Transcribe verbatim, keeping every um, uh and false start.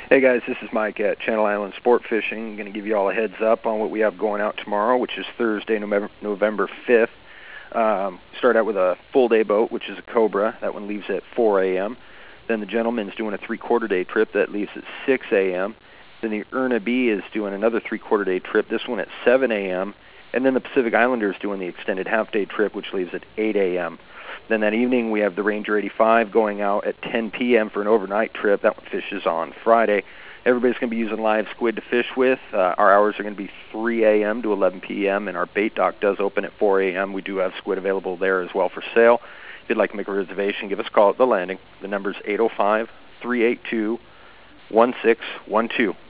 Hey guys, this is Mike at Channel Island Sport Fishing. I'm going to give you all a heads up on what we have going out tomorrow, which is Thursday, November, November fifth. Um, start out with a full day boat, which is a Cobra. That one leaves at four a m Then the Gentleman's doing a three-quarter day trip that leaves at six a m Then the Erna B is doing another three-quarter day trip, this one at seven a m And then the Pacific Islander is doing the extended half-day trip, which leaves at eight a m Then that evening we have the Ranger eighty-five going out at ten p m for an overnight trip. That one fishes on Friday. Everybody's going to be using live squid to fish with. Uh, our hours are going to be three a m to eleven p m and our bait dock does open at four a m We do have squid available there as well for sale. If you'd like to make a reservation, give us a call at the landing. The number is eight oh five, three eight two, one six one two.